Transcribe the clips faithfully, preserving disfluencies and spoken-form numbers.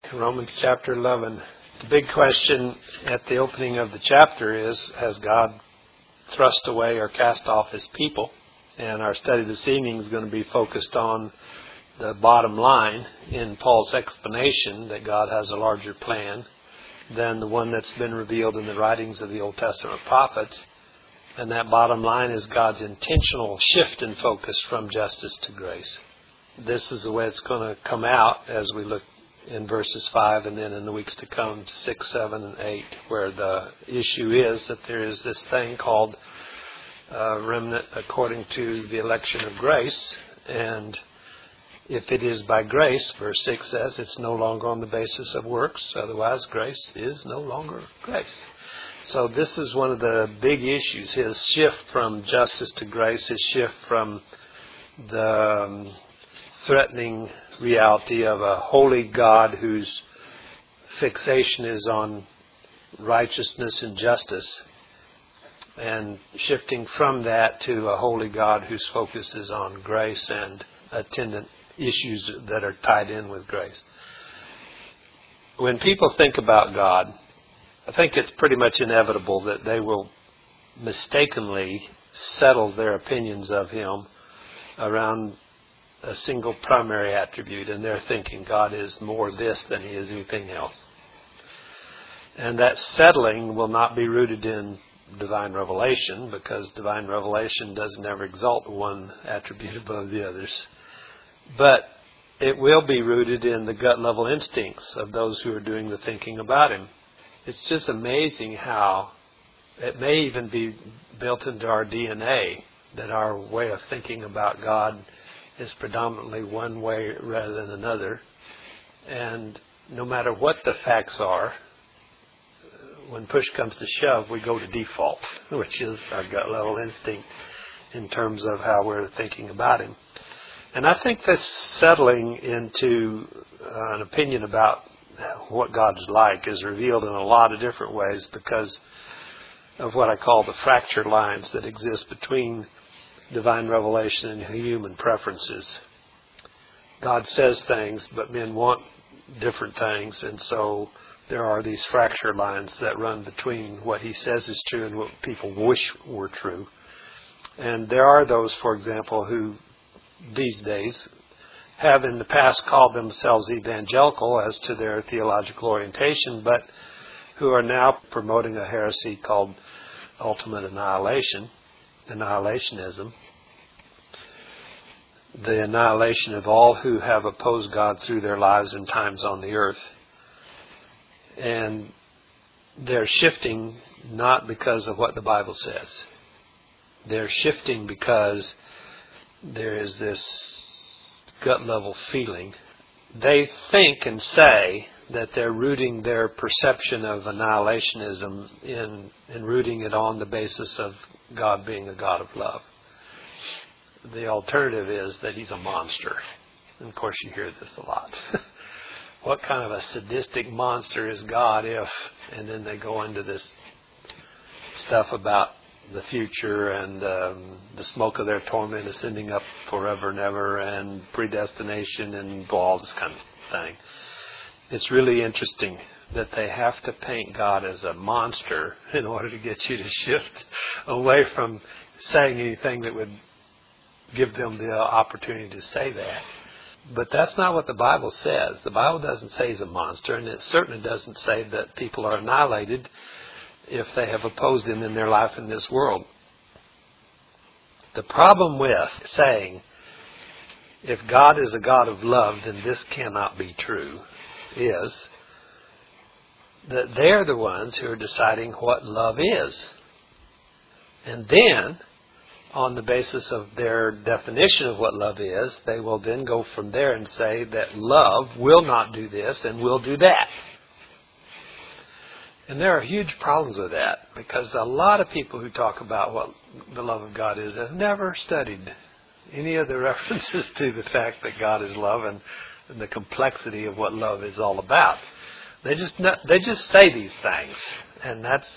Romans chapter eleven. The big question at the opening of the chapter is, has God thrust away or cast off His people? And our study this evening is going to be focused on the bottom line in Paul's explanation that God has a larger plan than the one that's been revealed in the writings of the Old Testament prophets. And that bottom line is God's intentional shift in focus from justice to grace. This is the way it's going to come out as we look in verses five and then in the weeks to come to six, seven, and eight, where the issue is that there is this thing called uh, remnant according to the election of grace. And if it is by grace, verse six says, it's no longer on the basis of works. Otherwise, grace is no longer grace. So this is one of the big issues, his shift from justice to grace, his shift from the um, threatening reality of a holy God whose fixation is on righteousness and justice, and shifting from that to a holy God whose focus is on grace and attendant issues that are tied in with grace. When people think about God, I think it's pretty much inevitable that they will mistakenly settle their opinions of Him around a single primary attribute, and they're thinking God is more this than He is anything else. And that settling will not be rooted in divine revelation, because divine revelation doesn't ever exalt one attribute above the others. But it will be rooted in the gut level instincts of those who are doing the thinking about Him. It's just amazing how it may even be built into our D N A that our way of thinking about God is predominantly one way rather than another. And no matter what the facts are, when push comes to shove, we go to default, which is our gut level instinct in terms of how we're thinking about Him. And I think that's settling into uh, an opinion about what God's like is revealed in a lot of different ways because of what I call the fracture lines that exist between divine revelation and human preferences. God says things, but men want different things, and so there are these fracture lines that run between what He says is true and what people wish were true. And there are those, for example, who these days have in the past called themselves evangelical as to their theological orientation, but who are now promoting a heresy called ultimate annihilation. Annihilationism, the annihilation of all who have opposed God through their lives and times on the earth. And they're shifting not because of what the Bible says. They're shifting because there is this gut level feeling. They think and say that they're rooting their perception of annihilationism in, in rooting it on the basis of God being a God of love. The alternative is that He's a monster. And of course you hear this a lot. What kind of a sadistic monster is God if... And then they go into this stuff about the future and um, the smoke of their torment ascending up forever and ever and predestination and all this kind of thing. It's really interesting that they have to paint God as a monster in order to get you to shift away from saying anything that would give them the opportunity to say that. But that's not what the Bible says. The Bible doesn't say He's a monster, and it certainly doesn't say that people are annihilated if they have opposed Him in their life in this world. The problem with saying, if God is a God of love, then this cannot be true, is that they're the ones who are deciding what love is. And then, on the basis of their definition of what love is, they will then go from there and say that love will not do this and will do that. And there are huge problems with that, because a lot of people who talk about what the love of God is have never studied any of the references to the fact that God is love and, and the complexity of what love is all about. They just not, they just say these things, and that's,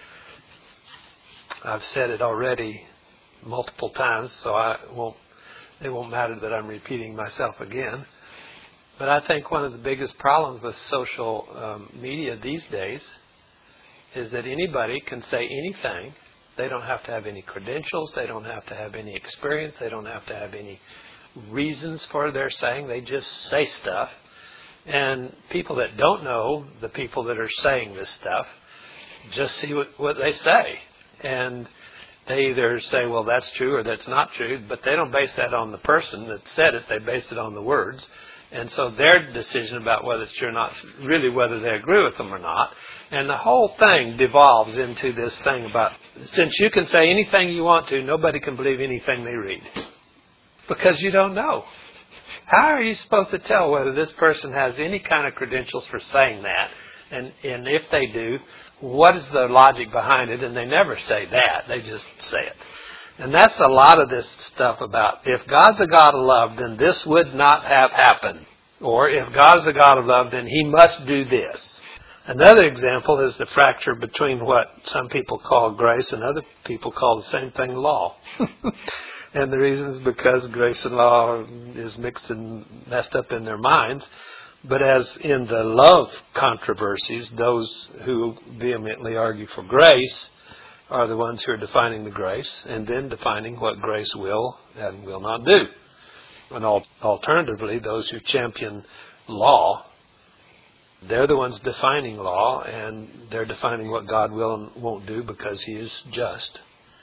I've said it already multiple times, so I won't. It won't matter that I'm repeating myself again. But I think one of the biggest problems with social um, media these days is that anybody can say anything. They don't have to have any credentials. They don't have to have any experience. They don't have to have any reasons for their saying. They just say stuff. And people that don't know the people that are saying this stuff just see what, what they say. And they either say, well, that's true or that's not true, but they don't base that on the person that said it. They base it on the words. And so their decision about whether it's true or not, really whether they agree with them or not. And the whole thing devolves into this thing about, since you can say anything you want to, nobody can believe anything they read. Because you don't know. How are you supposed to tell whether this person has any kind of credentials for saying that? And, and if they do, what is the logic behind it? And they never say that. They just say it. And that's a lot of this stuff about, if God's a God of love, then this would not have happened. Or if God's a God of love, then He must do this. Another example is the fracture between what some people call grace and other people call the same thing law. And the reason is because grace and law is mixed and messed up in their minds. But as in the love controversies, those who vehemently argue for grace are the ones who are defining the grace and then defining what grace will and will not do. And alternatively, those who champion law, they're the ones defining law, and they're defining what God will and won't do because He is just.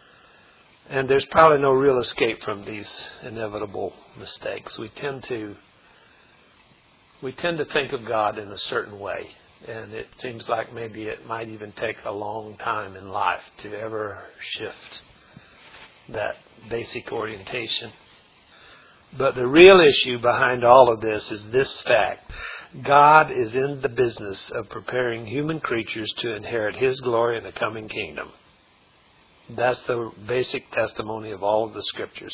And there's probably no real escape from these inevitable mistakes. We tend to we tend to think of God in a certain way. And it seems like maybe it might even take a long time in life to ever shift that basic orientation. But the real issue behind all of this is this fact. God is in the business of preparing human creatures to inherit His glory in the coming kingdom. That's the basic testimony of all of the Scriptures.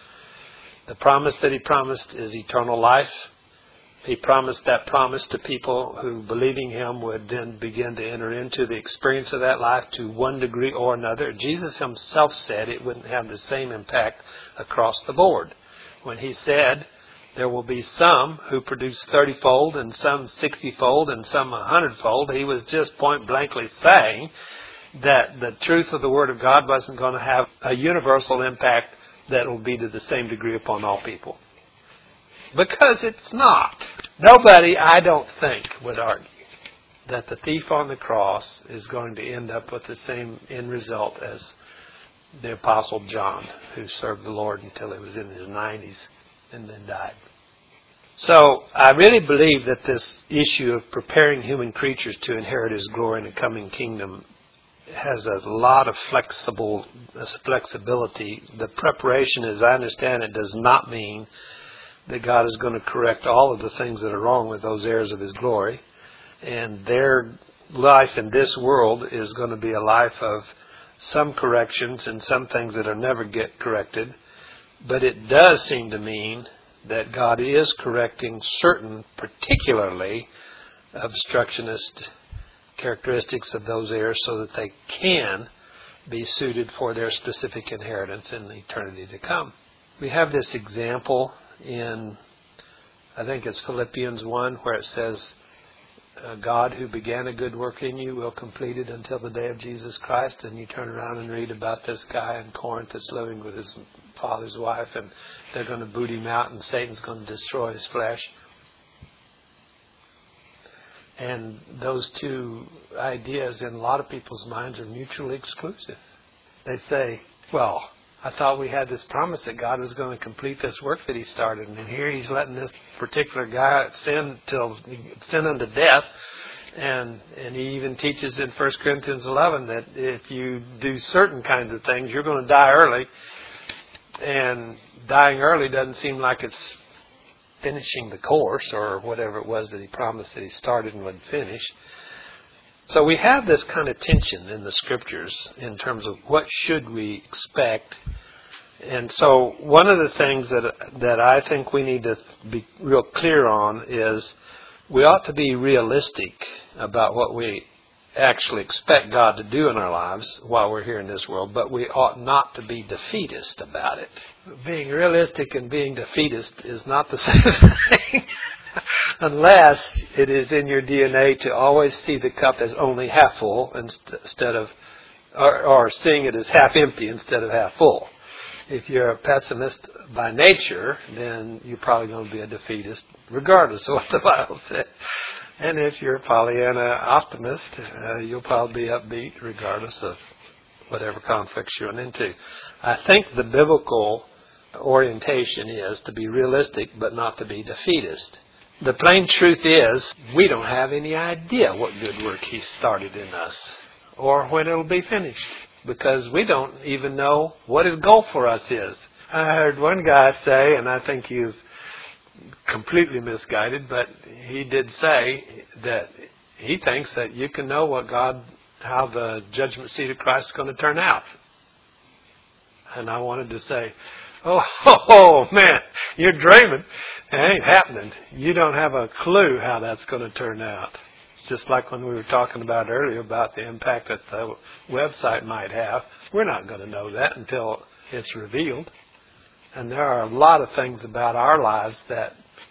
The promise that He promised is eternal life. He promised that promise to people who, believing Him, would then begin to enter into the experience of that life to one degree or another. Jesus Himself said it wouldn't have the same impact across the board. When He said there will be some who produce thirty-fold and some sixty-fold and some one hundred-fold, He was just point blankly saying that the truth of the Word of God wasn't going to have a universal impact that will be to the same degree upon all people. Because it's not. Nobody, I don't think, would argue that the thief on the cross is going to end up with the same end result as the Apostle John, who served the Lord until he was in his nineties and then died. So I really believe that this issue of preparing human creatures to inherit His glory in the coming kingdom has a lot of flexible uh, flexibility. The preparation, as I understand it, does not mean that God is going to correct all of the things that are wrong with those heirs of His glory. And their life in this world is going to be a life of some corrections and some things that will never get corrected. But it does seem to mean that God is correcting certain particularly obstructionist characteristics of those heirs so that they can be suited for their specific inheritance in eternity to come. We have this example in, I think it's Philippians one, where it says, uh, God who began a good work in you will complete it until the day of Jesus Christ. And you turn around and read about this guy in Corinth that's living with his father's wife, and they're going to boot him out, and Satan's going to destroy his flesh. And those two ideas in a lot of people's minds are mutually exclusive. They say, well, I thought we had this promise that God was going to complete this work that He started. And here He's letting this particular guy sin till sin unto death. And and He even teaches in First Corinthians eleven that if you do certain kinds of things, you're going to die early. And dying early doesn't seem like it's finishing the course or whatever it was that He promised that He started and would finish. So we have this kind of tension in the Scriptures in terms of what should we expect. And so one of the things that that I think we need to be real clear on is we ought to be realistic about what we actually expect God to do in our lives while we're here in this world, but we ought not to be defeatist about it. Being realistic and being defeatist is not the same thing. unless it is in your D N A to always see the cup as only half full instead of, or, or seeing it as half empty instead of half full. If you're a pessimist by nature, then you're probably going to be a defeatist regardless of what the Bible says. And if you're a Pollyanna optimist, uh, you'll probably be upbeat regardless of whatever conflicts you run into. I think the biblical orientation is to be realistic but not to be defeatist. The plain truth is we don't have any idea what good work He started in us or when it will be finished, because we don't even know what His goal for us is. I heard one guy say, and I think he was completely misguided, but he did say that he thinks that you can know what God, how the judgment seat of Christ is going to turn out. And I wanted to say, oh, oh, oh man, you're dreaming. It ain't happening. You don't have a clue how that's going to turn out. It's just like when we were talking about earlier about the impact that the website might have. We're not going to know that until it's revealed. And there are a lot of things about our lives that,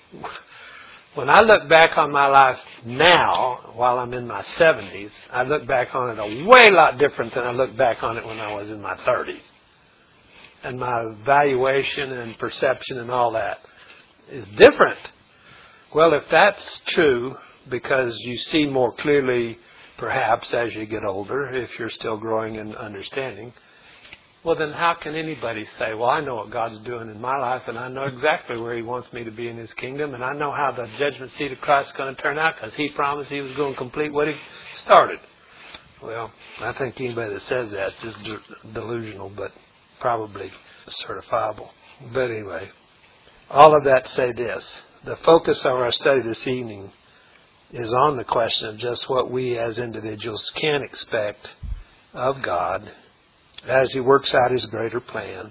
when I look back on my life now, while I'm in my seventies, I look back on it a way lot different than I look back on it when I was in my thirties. And my valuation and perception and all that is different. Well, if that's true, because you see more clearly, perhaps, as you get older, if you're still growing in understanding, well, then how can anybody say, well, I know what God's doing in my life, and I know exactly where He wants me to be in His kingdom, and I know how the judgment seat of Christ is going to turn out, because He promised He was going to complete what He started. Well, I think anybody that says that is just de- delusional, but probably certifiable. But anyway, all of that to say this. The focus of our study this evening is on the question of just what we as individuals can expect of God as He works out His greater plan.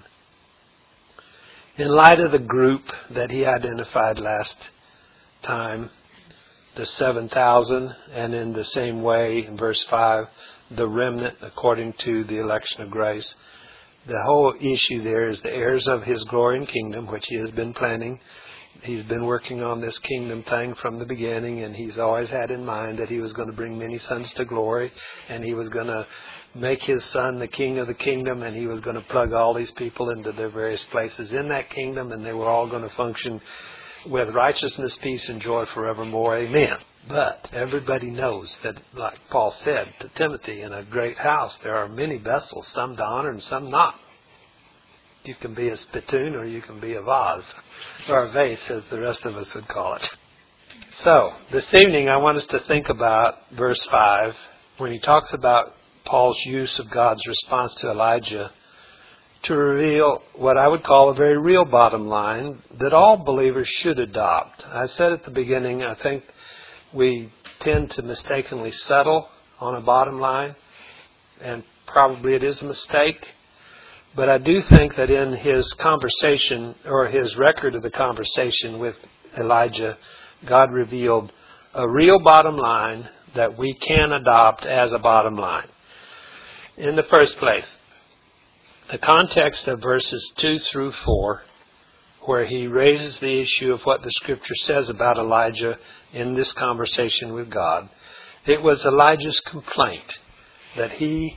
In light of the group that He identified last time, the seven thousand, and in the same way, in verse five, the remnant according to the election of grace, the whole issue there is the heirs of His glory and kingdom, which He has been planning. He's been working on this kingdom thing from the beginning, and He's always had in mind that He was going to bring many sons to glory, and He was going to make His Son the king of the kingdom, and He was going to plug all these people into their various places in that kingdom, and they were all going to function with righteousness, peace, and joy forevermore. Amen. But everybody knows that, like Paul said to Timothy, in a great house there are many vessels, some to honor and some not. You can be a spittoon or you can be a vase, or a vase as the rest of us would call it. So, this evening I want us to think about verse five, when he talks about Paul's use of God's response to Elijah to reveal what I would call a very real bottom line that all believers should adopt. I said at the beginning, I think we tend to mistakenly settle on a bottom line, and probably it is a mistake. But I do think that in his conversation, or his record of the conversation with Elijah, God revealed a real bottom line that we can adopt as a bottom line. In the first place, the context of verses two through four, where he raises the issue of what the Scripture says about Elijah in this conversation with God, it was Elijah's complaint that he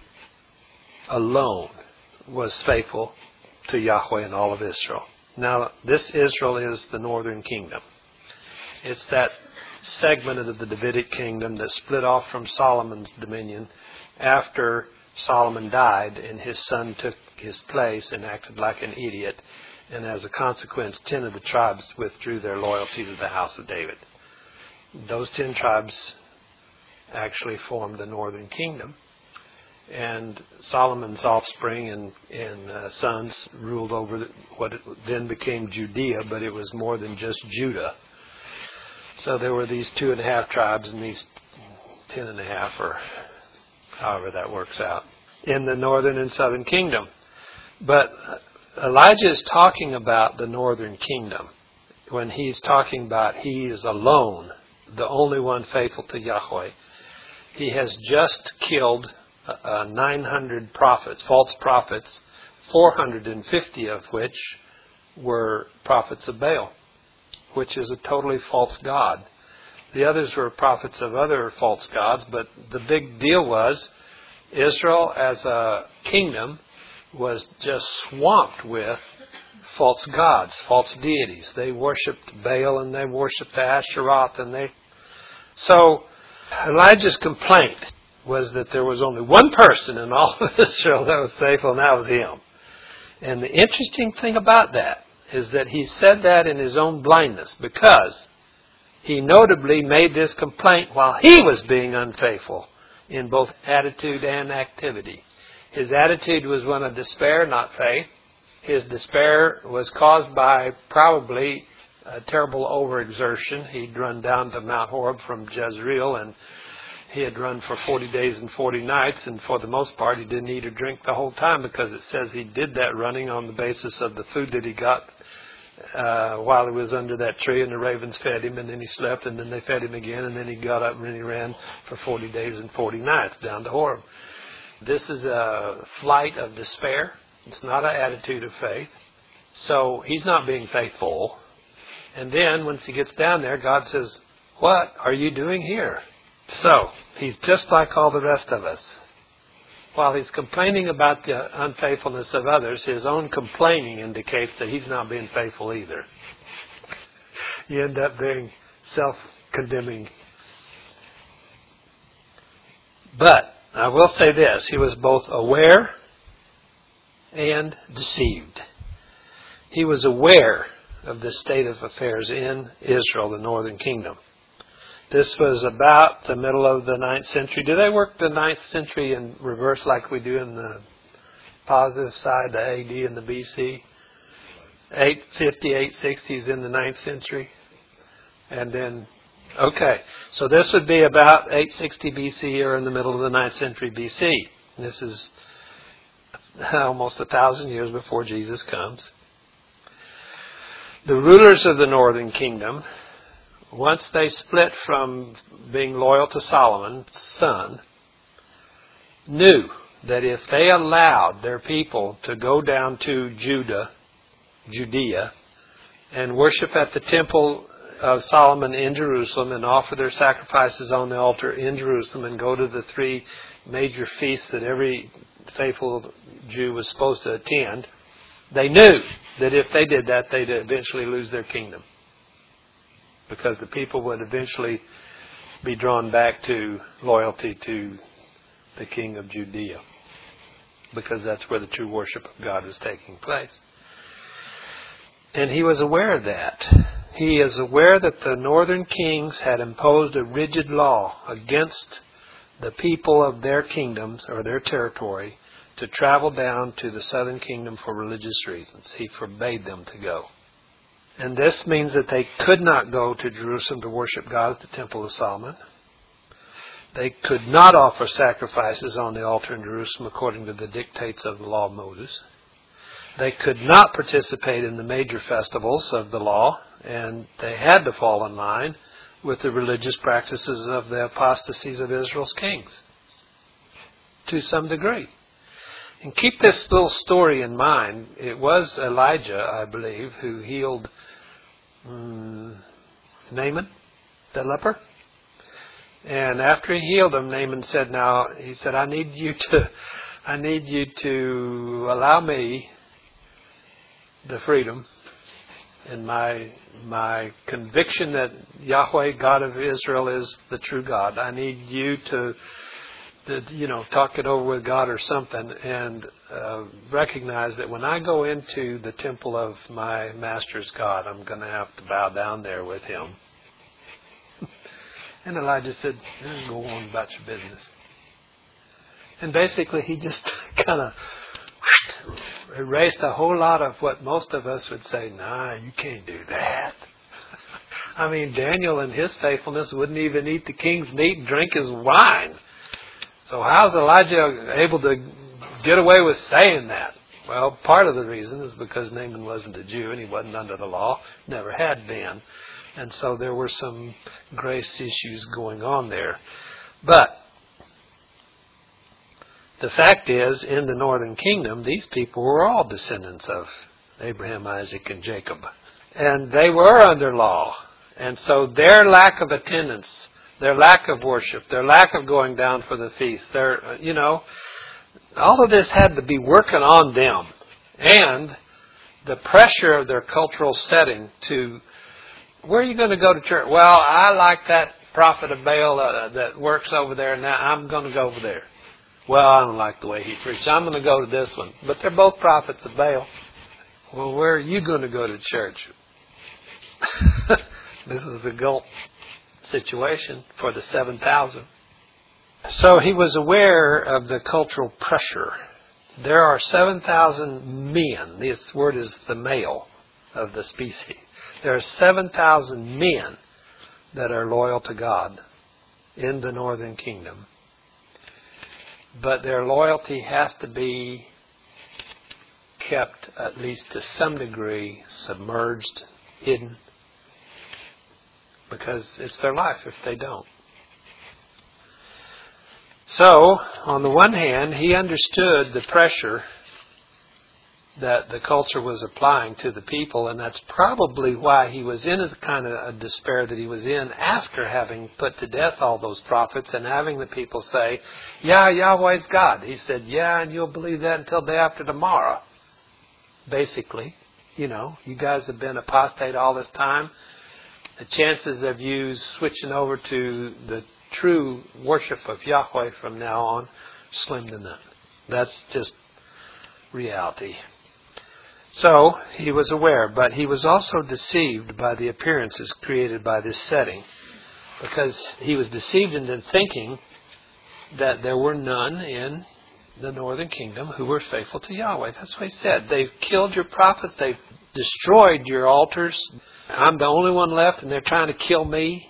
alone was faithful to Yahweh and all of Israel. Now, this Israel is the northern kingdom. It's that segment of the Davidic kingdom that split off from Solomon's dominion after Solomon died and his son took his place and acted like an idiot. And as a consequence, ten of the tribes withdrew their loyalty to the house of David. Those ten tribes actually formed the northern kingdom. And Solomon's offspring and, and uh, sons ruled over what then became Judea, but it was more than just Judah. So there were these two and a half tribes and these ten and a half, or however that works out, in the northern and southern kingdom. But Elijah is talking about the northern kingdom when he's talking about he is alone, the only one faithful to Yahweh. He has just killed uh, nine hundred prophets, false prophets, four hundred fifty of which were prophets of Baal, which is a totally false god. The others were prophets of other false gods, but the big deal was Israel as a kingdom was just swamped with false gods, false deities. They worshipped Baal and they worshipped Asheroth, and they... So Elijah's complaint was that there was only one person in all of Israel that was faithful, and that was him. And the interesting thing about that is that he said that in his own blindness, because he notably made this complaint while he was being unfaithful in both attitude and activity. His attitude was one of despair, not faith. His despair was caused by probably a terrible overexertion. He'd run down to Mount Horeb from Jezreel, and he had run for forty days and forty nights, and for the most part he didn't eat or drink the whole time, because it says he did that running on the basis of the food that he got uh, while he was under that tree, and the ravens fed him, and then he slept, and then they fed him again, and then he got up and he ran for forty days and forty nights down to Horeb. This is a flight of despair. It's not an attitude of faith. So he's not being faithful. And then once he gets down there, God says, "What are you doing here?" So he's just like all the rest of us. While he's complaining about the unfaithfulness of others, his own complaining indicates that he's not being faithful either. You end up being self-condemning. But I will say this, he was both aware and deceived. He was aware of the state of affairs in Israel, the northern kingdom. This was about the middle of the ninth century. Do they work the ninth century in reverse like we do in the positive side, the A D and the B C? eight fifty, eight sixty is in the ninth century. And then, okay, so this would be about eight sixty B C or in the middle of the ninth century B C. This is almost a thousand years before Jesus comes. The rulers of the northern kingdom, once they split from being loyal to Solomon's son, knew that if they allowed their people to go down to Judah, Judea, and worship at the temple of Solomon in Jerusalem and offer their sacrifices on the altar in Jerusalem and go to the three major feasts that every faithful Jew was supposed to attend, they knew that if they did that, they'd eventually lose their kingdom, because the people would eventually be drawn back to loyalty to the king of Judea, because that's where the true worship of God was taking place. And he was aware of that. He is aware that the northern kings had imposed a rigid law against the people of their kingdoms or their territory to travel down to the southern kingdom for religious reasons. He forbade them to go. And this means that they could not go to Jerusalem to worship God at the Temple of Solomon. They could not offer sacrifices on the altar in Jerusalem according to the dictates of the law of Moses. They could not participate in the major festivals of the law, and they had to fall in line with the religious practices of the apostasies of Israel's kings to some degree. And keep this little story in mind. It was Elijah, I believe, who healed um, Naaman, the leper. And after he healed him, Naaman said, "Now," he said, I need you to, I need you to allow me the freedom and my my conviction that Yahweh, God of Israel, is the true God. I need you to, to you know, talk it over with God or something, and uh, recognize that when I go into the temple of my master's God, I'm going to have to bow down there with him. And Elijah said, "Go on about your business." And basically he just kind of erased a whole lot of what most of us would say, "Nah, you can't do that." I mean, Daniel in his faithfulness wouldn't even eat the king's meat and drink his wine. So how's Elijah able to get away with saying that? Well, part of the reason is because Naaman wasn't a Jew and he wasn't under the law, never had been. And so there were some grace issues going on there. But the fact is, in the northern kingdom, these people were all descendants of Abraham, Isaac, and Jacob. And they were under law. And so their lack of attendance, their lack of worship, their lack of going down for the feast, their, you know, all of this had to be working on them. And the pressure of their cultural setting to, where are you going to go to church? Well, I like that prophet of Baal uh, that works over there, now I'm going to go over there. Well, I don't like the way he preaches. I'm going to go to this one. But they're both prophets of Baal. Well, where are you going to go to church? This is the Gulp situation for the seven thousand. So he was aware of the cultural pressure. There are seven thousand men. This word is the male of the species. There are seven thousand men that are loyal to God in the northern kingdom. But their loyalty has to be kept, at least to some degree, submerged, hidden, because it's their life if they don't. So, on the one hand, he understood the pressure that the culture was applying to the people, and that's probably why he was in the kind of despair that he was in after having put to death all those prophets and having the people say, yeah, Yahweh's God. He said, yeah, and you'll believe that until day after tomorrow. Basically, you know, you guys have been apostate all this time. The chances of you switching over to the true worship of Yahweh from now on, slim to none. That's just reality. So, he was aware, but he was also deceived by the appearances created by this setting, because he was deceived into thinking that there were none in the northern kingdom who were faithful to Yahweh. That's what he said. They've killed your prophets, they've destroyed your altars. I'm the only one left and they're trying to kill me.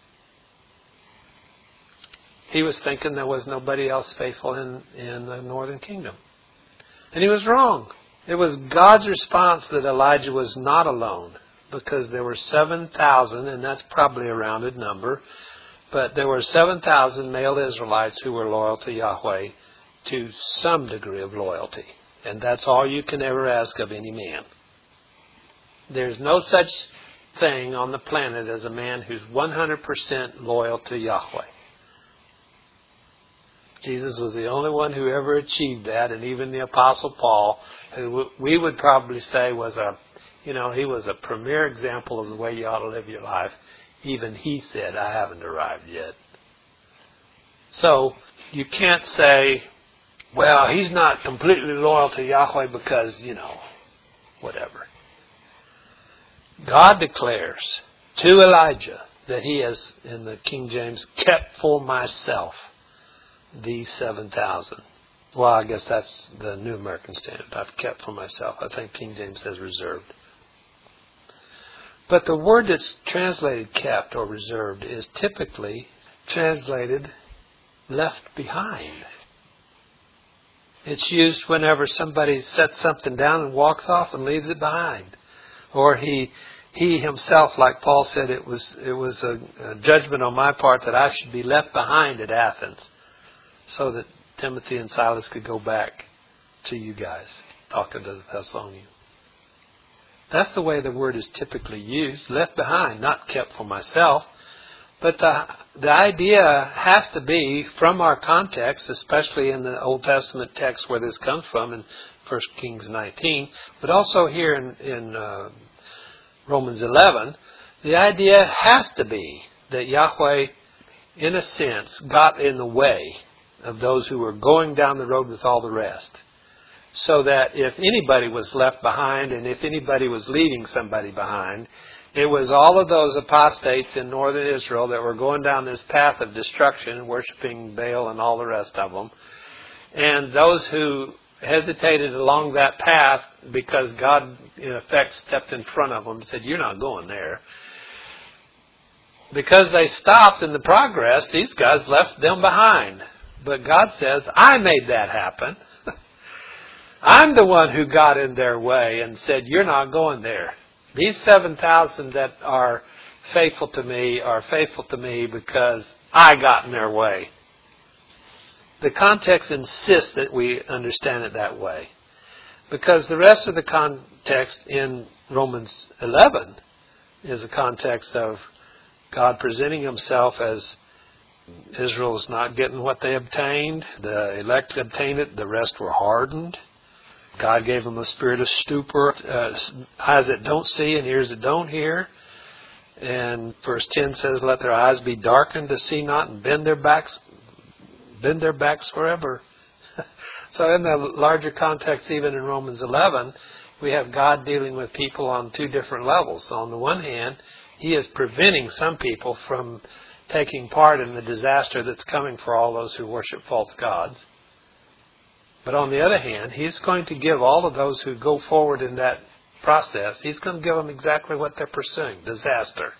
He was thinking there was nobody else faithful in, in the northern kingdom. And he was wrong. It was God's response that Elijah was not alone, because there were seven thousand, and that's probably a rounded number, but there were seven thousand male Israelites who were loyal to Yahweh to some degree of loyalty. And that's all you can ever ask of any man. There's no such thing on the planet as a man who's one hundred percent loyal to Yahweh. Jesus was the only one who ever achieved that, and even the Apostle Paul, who we would probably say was a, you know, he was a premier example of the way you ought to live your life. Even he said, I haven't arrived yet. So, you can't say, well, he's not completely loyal to Yahweh because, you know, whatever. God declares to Elijah that he has, in the King James, kept for myself these seven thousand. Well, I guess that's the New American Standard. I've kept for myself. I think King James says reserved. But the word that's translated kept or reserved is typically translated left behind. It's used whenever somebody sets something down and walks off and leaves it behind. Or he he himself, like Paul said, it was it was a, a judgment on my part that I should be left behind at Athens, so that Timothy and Silas could go back to you guys, talking to the Thessalonians. That's the way the word is typically used, left behind, not kept for myself. But the the idea has to be, from our context, especially in the Old Testament text where this comes from, in First Kings nineteen, but also here in, in uh, Romans eleven, the idea has to be that Yahweh, in a sense, got in the way of those who were going down the road with all the rest. So that if anybody was left behind, and if anybody was leaving somebody behind, it was all of those apostates in northern Israel that were going down this path of destruction, worshiping Baal and all the rest of them. And those who hesitated along that path because God, in effect, stepped in front of them and said, you're not going there. Because they stopped in the progress, these guys left them behind. But God says, I made that happen. I'm the one who got in their way and said, you're not going there. These seven thousand that are faithful to me are faithful to me because I got in their way. The context insists that we understand it that way. Because the rest of the context in Romans eleven is the context of God presenting himself as Israel is not getting what they obtained. The elect obtained it. The rest were hardened. God gave them a spirit of stupor, uh, eyes that don't see and ears that don't hear. And verse ten says, let their eyes be darkened to see not and bend their backs, bend their backs forever. So in the larger context, even in Romans eleven, we have God dealing with people on two different levels. So on the one hand, he is preventing some people from taking part in the disaster that's coming for all those who worship false gods. But on the other hand, he's going to give all of those who go forward in that process, he's going to give them exactly what they're pursuing, disaster.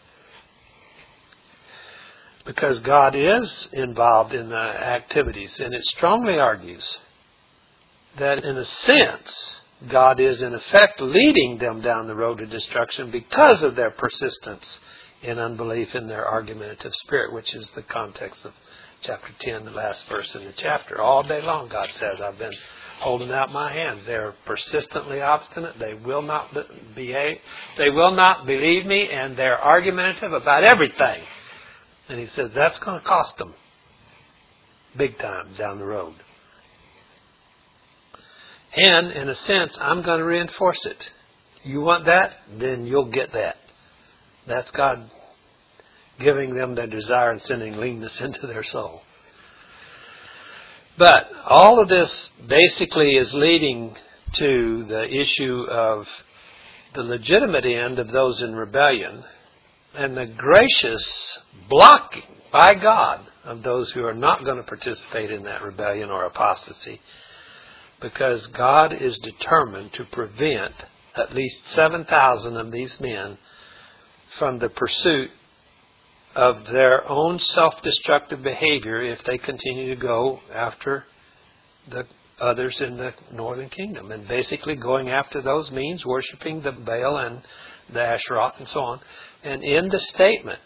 Because God is involved in the activities, and it strongly argues that in a sense, God is in effect leading them down the road to destruction because of their persistence in unbelief in their argumentative spirit, which is the context of chapter ten, the last verse in the chapter. All day long, God says, I've been holding out my hand. They're persistently obstinate. They will not behave. They will not believe me, and they're argumentative about everything. And he says, that's going to cost them big time down the road. And, in a sense, I'm going to reinforce it. You want that? Then you'll get that. That's God giving them their desire and sending leanness into their soul. But all of this basically is leading to the issue of the legitimate end of those in rebellion and the gracious blocking by God of those who are not going to participate in that rebellion or apostasy, because God is determined to prevent at least seven thousand of these men from the pursuit of their own self-destructive behavior if they continue to go after the others in the northern kingdom. And basically going after those means worshiping the Baal and the Asheroth and so on. And in the statement,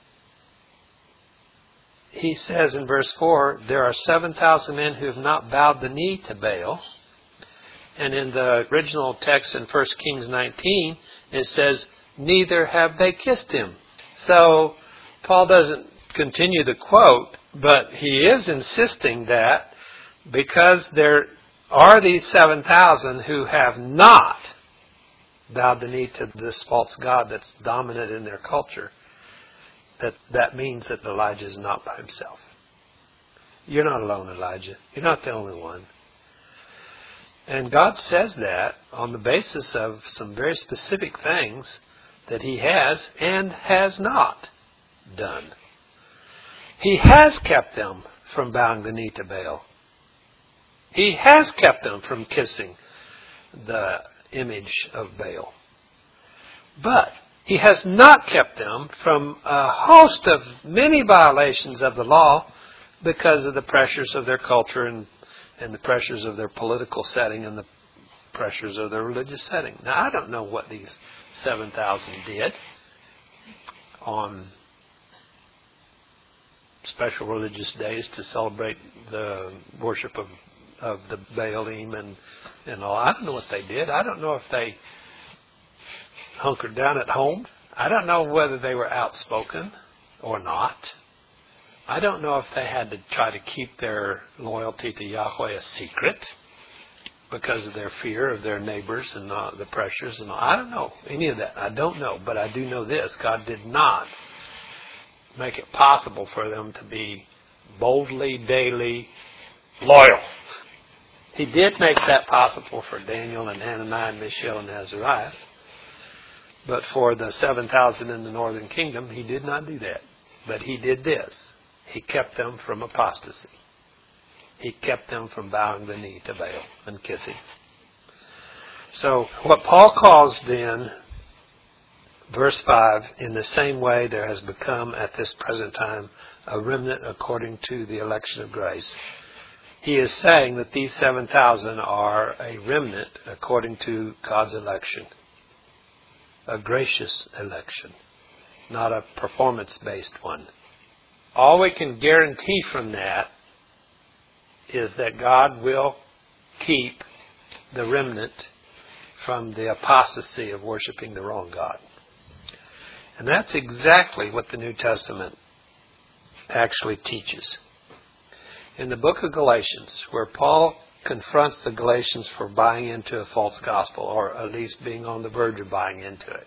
he says in verse four, there are seven thousand men who have not bowed the knee to Baal. And in the original text in First Kings nineteen, it says, neither have they kissed him. So Paul doesn't continue the quote, but he is insisting that because there are these seven thousand who have not bowed the knee to this false god that's dominant in their culture, that that means that Elijah is not by himself. You're not alone, Elijah. You're not the only one. And God says that on the basis of some very specific things that he has and has not done. He has kept them from bowing the knee to Baal. He has kept them from kissing the image of Baal. But he has not kept them from a host of many violations of the law because of the pressures of their culture and, and the pressures of their political setting and the pressures of their religious setting. Now, I don't know what these seven thousand did on special religious days to celebrate the worship of, of the Baalim and, and all. I don't know what they did. I don't know if they hunkered down at home. I don't know whether they were outspoken or not. I don't know if they had to try to keep their loyalty to Yahweh a secret because of their fear of their neighbors and uh, the pressures. And all. I don't know any of that. I don't know. But I do know this. God did not make it possible for them to be boldly, daily loyal. He did make that possible for Daniel and Hananiah and Mishael and Azariah. But for the seven thousand in the northern kingdom, he did not do that. But he did this. He kept them from apostasy. He kept them from bowing the knee to Baal and kissing. So what Paul calls then, verse five, in the same way there has become at this present time a remnant according to the election of grace. He is saying that these seven thousand are a remnant according to God's election. A gracious election, not a performance-based one. All we can guarantee from that is that God will keep the remnant from the apostasy of worshiping the wrong God. And that's exactly what the New Testament actually teaches. In the book of Galatians, where Paul confronts the Galatians for buying into a false gospel, or at least being on the verge of buying into it,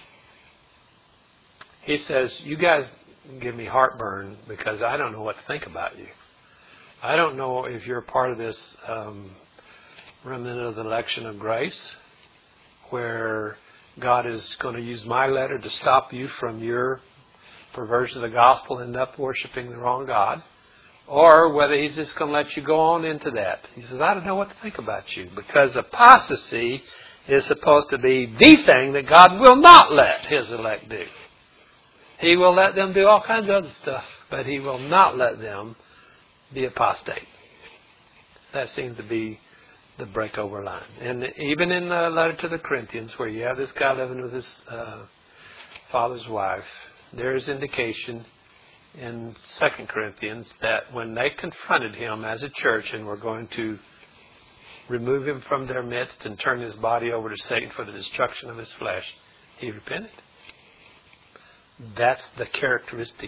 he says, you guys give me heartburn because I don't know what to think about you. I don't know if you're part of this um, remnant of the election of grace, where God is going to use my letter to stop you from your perversion of the gospel and end up worshiping the wrong God, or whether He's just going to let you go on into that. He says, I don't know what to think about you, because apostasy is supposed to be the thing that God will not let His elect do. He will let them do all kinds of other stuff, but He will not let them be apostate. That seems to be the breakover line. And even in the letter to the Corinthians, where you have this guy living with his uh, father's wife, there is indication in Second Corinthians that when they confronted him as a church and were going to remove him from their midst and turn his body over to Satan for the destruction of his flesh, he repented. That's the characteristic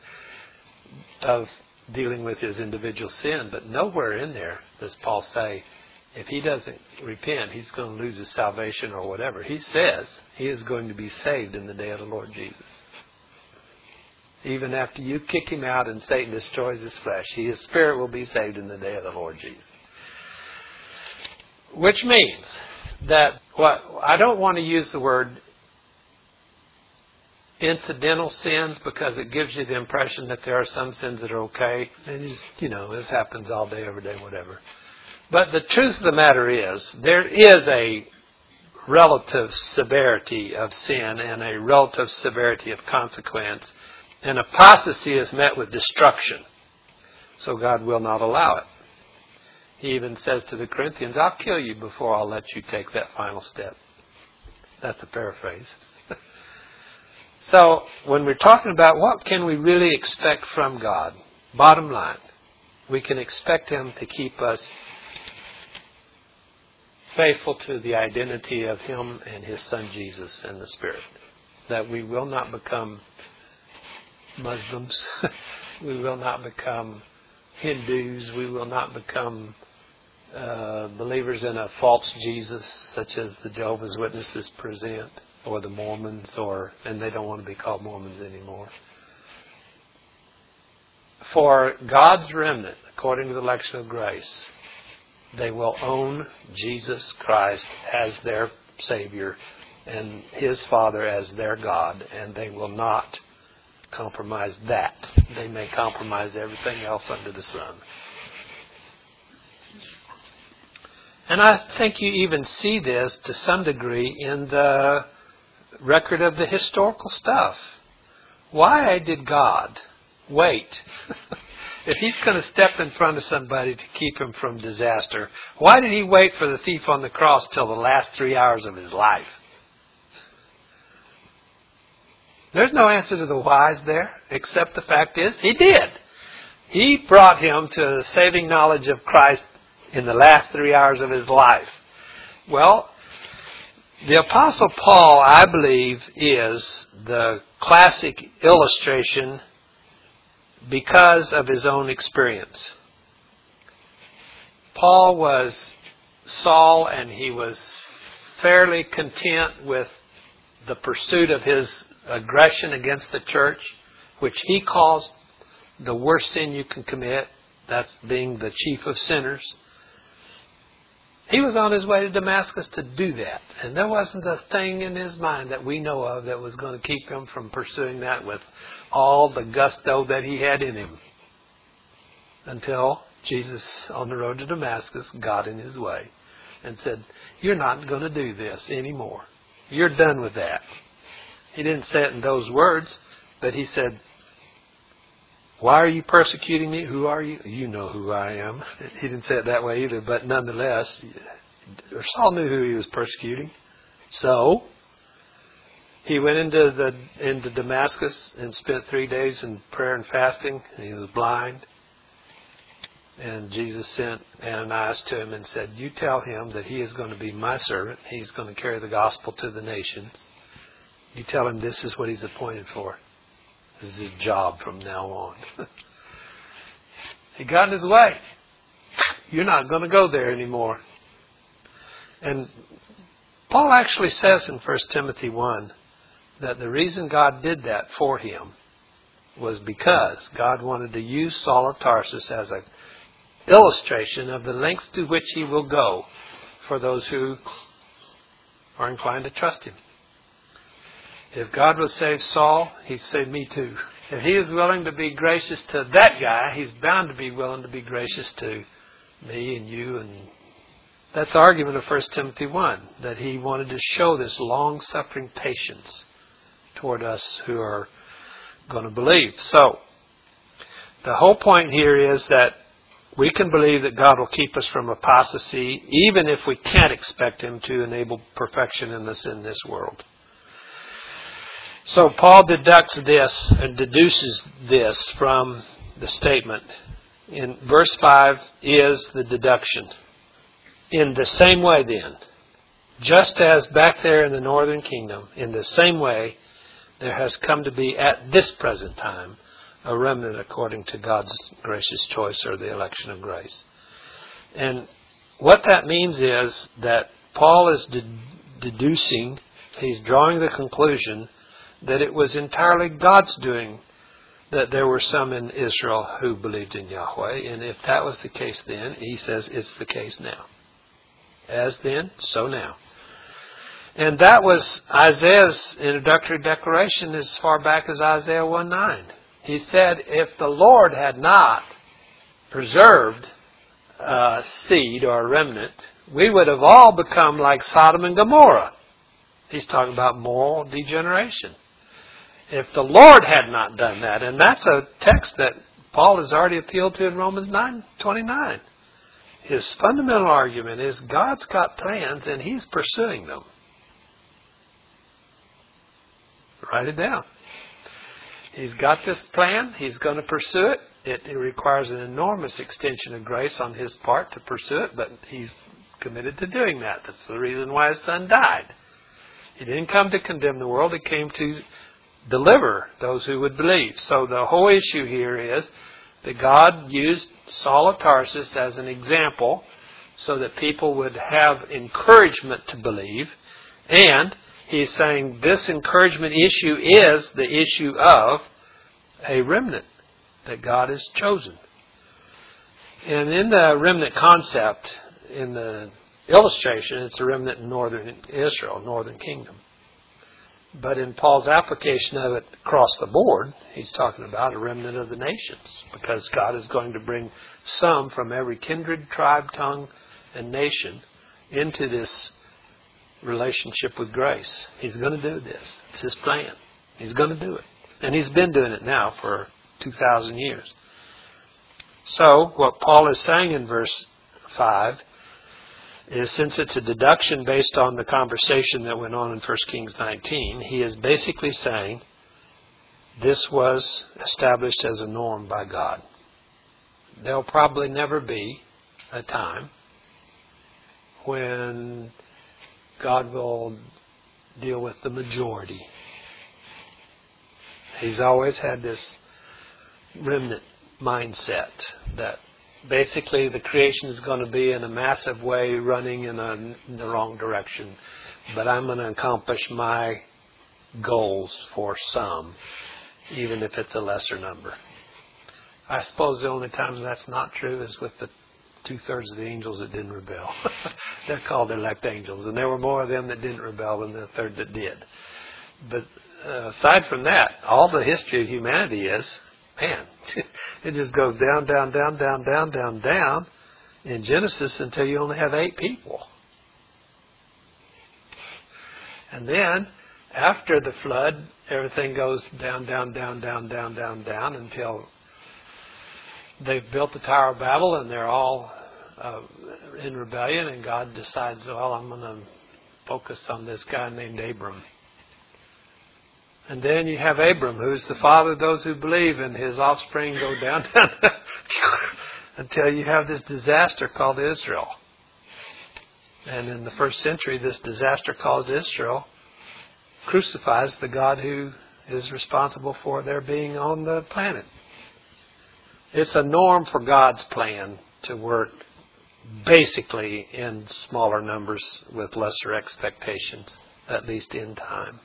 of dealing with his individual sin. But nowhere in there does Paul say, if he doesn't repent, he's going to lose his salvation or whatever. He says he is going to be saved in the day of the Lord Jesus. Even after you kick him out and Satan destroys his flesh, his spirit will be saved in the day of the Lord Jesus. Which means that what I don't want to use the word incidental sins, because it gives you the impression that there are some sins that are okay. And just, you know, this happens all day, every day, whatever. But the truth of the matter is, there is a relative severity of sin and a relative severity of consequence. And apostasy is met with destruction. So God will not allow it. He even says to the Corinthians, I'll kill you before I'll let you take that final step. That's a paraphrase. So, when we're talking about what can we really expect from God, bottom line, we can expect Him to keep us faithful to the identity of Him and His Son Jesus and the Spirit. That we will not become Muslims. We will not become Hindus. We will not become uh, believers in a false Jesus, such as the Jehovah's Witnesses present, or the Mormons, or and they don't want to be called Mormons anymore. For God's remnant, according to the election of grace, they will own Jesus Christ as their Savior and His Father as their God, and they will not compromise that. They may compromise everything else under the sun. And I think you even see this to some degree in the record of the historical stuff. Why did God wait? If He's going to step in front of somebody to keep him from disaster, why did He wait for the thief on the cross till the last three hours of his life? There's no answer to the whys there, except the fact is, He did. He brought him to the saving knowledge of Christ in the last three hours of his life. Well, the Apostle Paul, I believe, is the classic illustration because of his own experience. Paul was Saul, and he was fairly content with the pursuit of his aggression against the church, which he calls the worst sin you can commit. That's being the chief of sinners. He was on his way to Damascus to do that. And there wasn't a thing in his mind that we know of that was going to keep him from pursuing that with all the gusto that he had in him. Until Jesus, on the road to Damascus, got in his way and said, you're not going to do this anymore. You're done with that. He didn't say it in those words, but he said, why are you persecuting me? Who are you? You know who I am. He didn't say it that way either, but nonetheless, Saul knew who he was persecuting. So, he went into the into Damascus and spent three days in prayer and fasting. And he was blind. And Jesus sent Ananias to him and said, you tell him that he is going to be my servant. He's going to carry the gospel to the nations. You tell him this is what he's appointed for. This is his job from now on. He got in his way. You're not going to go there anymore. And Paul actually says in First Timothy one that the reason God did that for him was because God wanted to use Saul of Tarsus as an illustration of the lengths to which he will go for those who are inclined to trust him. If God will save Saul, he'd save me too. If he is willing to be gracious to that guy, he's bound to be willing to be gracious to me and you. And that's the argument of First Timothy one, that he wanted to show this long-suffering patience toward us who are going to believe. So, the whole point here is that we can believe that God will keep us from apostasy, even if we can't expect him to enable perfection in us in this world. So Paul deducts this and deduces this from the statement. In verse five is the deduction. In the same way then, just as back there in the northern kingdom, in the same way there has come to be at this present time a remnant according to God's gracious choice or the election of grace. And what that means is that Paul is de- deducing, he's drawing the conclusion that it was entirely God's doing that there were some in Israel who believed in Yahweh. And if that was the case then, he says it's the case now. As then, so now. And that was Isaiah's introductory declaration as far back as Isaiah one nine. He said, if the Lord had not preserved a seed or a remnant, we would have all become like Sodom and Gomorrah. He's talking about moral degeneration. If the Lord had not done that, and that's a text that Paul has already appealed to in Romans nine twenty-nine. His fundamental argument is God's got plans and he's pursuing them. Write it down. He's got this plan. He's going to pursue it. It, it requires an enormous extension of grace on his part to pursue it, but he's committed to doing that. That's the reason why his son died. He didn't come to condemn the world. He came to deliver those who would believe. So the whole issue here is that God used Saul of Tarsus as an example so that people would have encouragement to believe. And he's saying this encouragement issue is the issue of a remnant that God has chosen. And in the remnant concept, in the illustration, it's a remnant in northern Israel, northern kingdom. But in Paul's application of it across the board, he's talking about a remnant of the nations, because God is going to bring some from every kindred, tribe, tongue, and nation into this relationship with grace. He's going to do this. It's his plan. He's going to do it. And he's been doing it now for two thousand years. So, what Paul is saying in verse five is, since it's a deduction based on the conversation that went on in First Kings nineteen, he is basically saying this was established as a norm by God. There'll probably never be a time when God will deal with the majority. He's always had this remnant mindset that basically the creation is going to be in a massive way running in, a, in the wrong direction, but I'm going to accomplish my goals for some, even if it's a lesser number. I suppose the only time that's not true is with the two-thirds of the angels that didn't rebel. They're called elect angels, and there were more of them that didn't rebel than the third that did. But uh, aside from that, all the history of humanity is, man, it just goes down, down, down, down, down, down, down in Genesis until you only have eight people. And then, after the flood, everything goes down, down, down, down, down, down, down until they've built the Tower of Babel and they're all uh, in rebellion, and God decides, well, I'm going to focus on this guy named Abram. And then you have Abram, who's the father of those who believe, and his offspring go down, down, until you have this disaster called Israel. And in the first century, this disaster called Israel crucifies the God who is responsible for their being on the planet. It's a norm for God's plan to work basically in smaller numbers with lesser expectations, at least in time.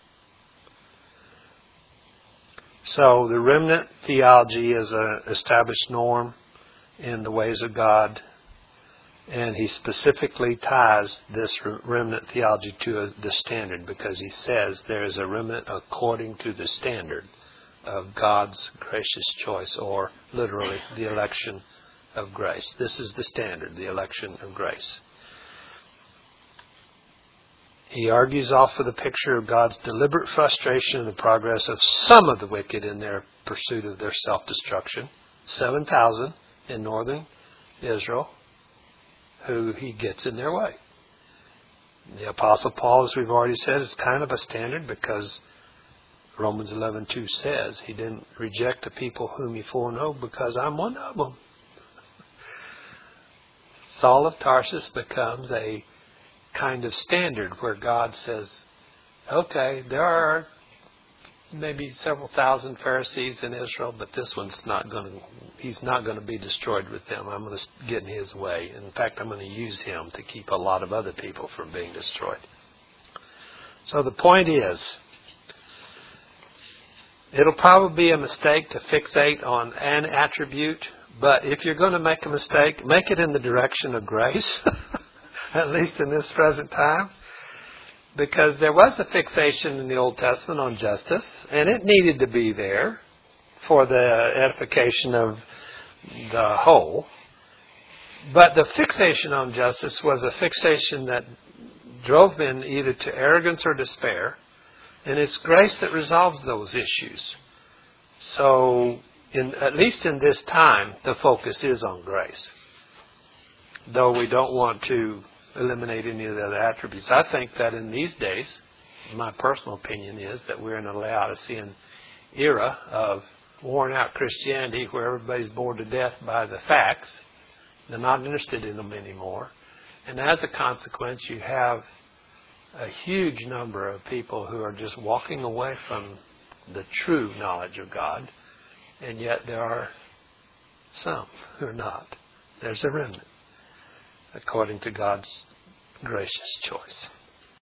So the remnant theology is an established norm in the ways of God, and he specifically ties this remnant theology to a, the standard, because he says there is a remnant according to the standard of God's gracious choice, or literally the election of grace. This is the standard, the election of grace. He argues off with a picture of God's deliberate frustration of the progress of some of the wicked in their pursuit of their self-destruction. seven thousand in northern Israel who he gets in their way. The Apostle Paul, as we've already said, is kind of a standard, because Romans eleven two says he didn't reject the people whom he foreknew, because I'm one of them. Saul of Tarsus becomes a kind of standard where God says, okay, there are maybe several thousand Pharisees in Israel, but this one's not going to, he's not going to be destroyed with them. I'm going to get in his way. In fact, I'm going to use him to keep a lot of other people from being destroyed. So the point is, it'll probably be a mistake to fixate on an attribute, but if you're going to make a mistake, make it in the direction of grace, at least in this present time, because there was a fixation in the Old Testament on justice, and it needed to be there for the edification of the whole. But the fixation on justice was a fixation that drove men either to arrogance or despair, and it's grace that resolves those issues. So, in, at least in this time, the focus is on grace, though we don't want to eliminate any of the other attributes. I think that in these days, my personal opinion is that we're in a Laodicean era of worn out Christianity, where everybody's bored to death by the facts. They're not interested in them anymore. And as a consequence, you have a huge number of people who are just walking away from the true knowledge of God, and yet there are some who are not. There's a remnant, according to God's gracious choice.